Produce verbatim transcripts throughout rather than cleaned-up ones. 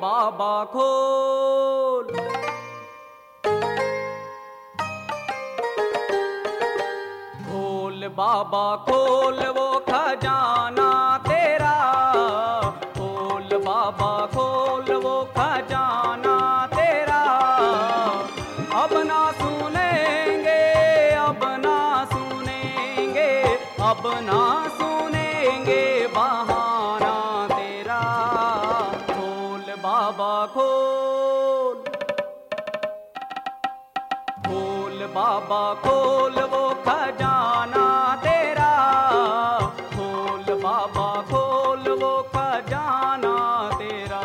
बाबा खोल। खोल बाबा खोल वो खजाना तेरा, खोल बाबा खोल वो खजाना तेरा। अब ना सुनेंगे, अब ना सुनेंगे, अब ना सुनेंगे बहाना तेरा। खोल बाबा खोल। खोल बाबा खोल वो खजाना तेरा, खोल बाबा खोल वो खजाना तेरा।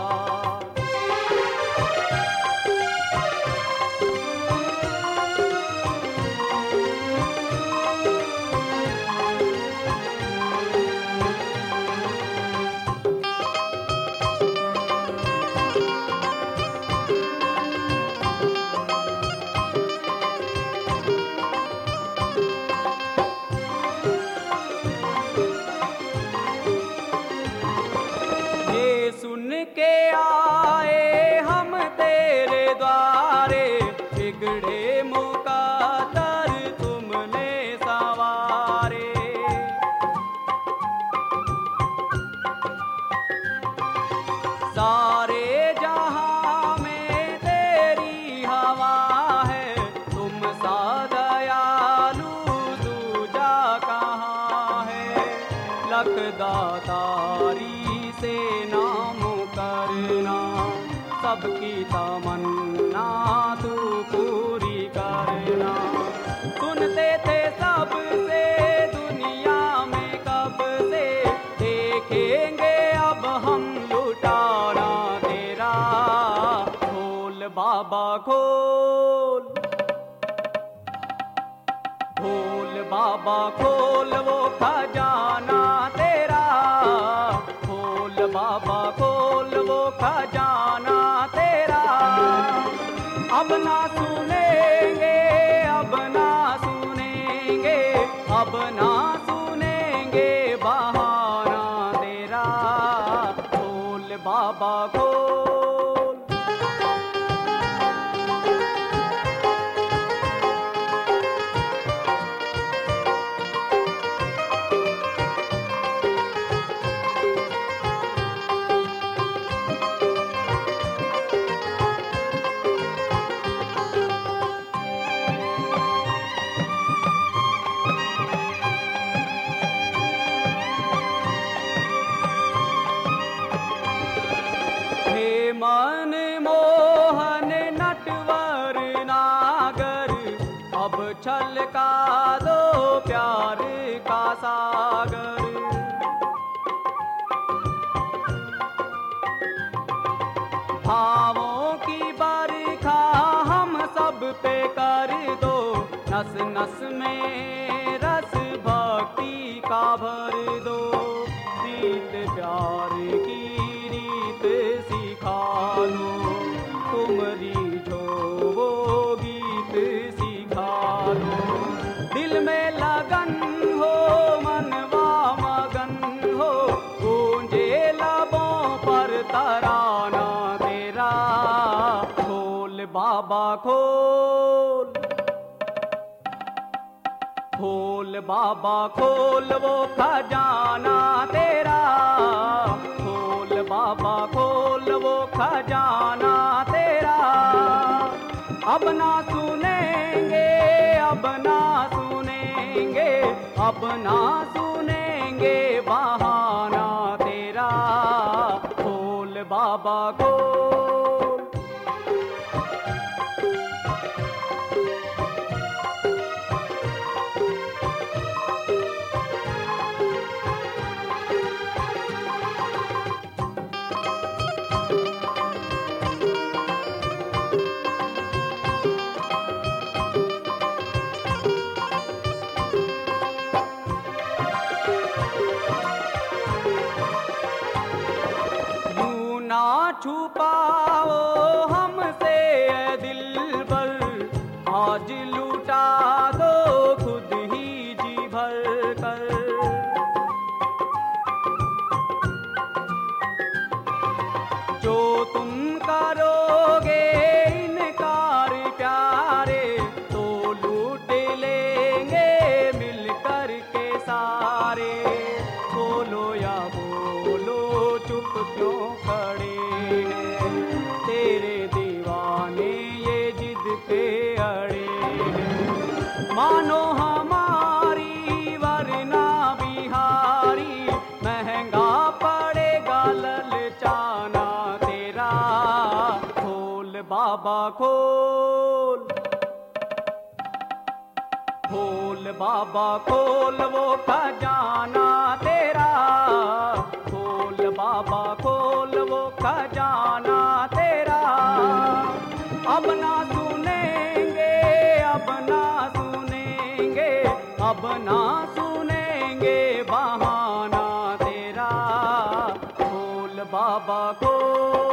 सुन के आए हम तेरे द्वारे, बिगड़े मुकादर तुमने सवारे। सारे जहां में तेरी हवा है, तुम सा दयालु दूजा कहाँ है। लखदातारी से नाम करना, सबकी तमन्ना तू पूरी करना। सुनते थे सबसे दुनिया में कब से, देखेंगे अब हम लुटाना तेरा। खोल बाबा खोल। खोल बाबा खोल वो खजाना तेरा, खोल बाबा खोल वो खजाना तेरा। अब ना सुनेंगे, अब ना सुनेंगे, अब ना सुनेंगे बहाना तेरा। खोल बाबा खोल। मन मोहन नटवर नागर, अब छलका दो प्यार का सागर। भावों की बरखा हम सब पे कर दो, नस नस में रस भक्ति का भर दो। प्रीत प्यार की रीत सिखा लो, तुमरी जो वो गीत सिखा लो। दिल में लगन हो, मनवा मगन हो, गूंजे लबों पर तराना तेरा। खोल बाबा खोल। खोल बाबा खोल वो खजाना तेरा, खोल बाबा खोल वो खजाना तेरा। अब ना सुनेंगे, अब ना सुनेंगे, अब ना सुनेंगे बहाना तेरा। खोल बाबा खोल। छुपाओ हमसे दिलबर, आज लूटा दो खुद ही जी भर कर। जो तुम खड़े हैं, तेरे दीवाने ये जिद पे अड़े हैं। मानो हमारी वरना बिहारी, महंगा पड़ेगा ललचाना तेरा। खोल बाबा खोल, खोल बाबा खोल वो खजाना तेरा। खोल बाबा खोल वो खजाना तेरा। अब ना सुनेंगे, अब ना सुनेंगे, अब ना सुनेंगे बहाना तेरा। खोल बाबा खोल।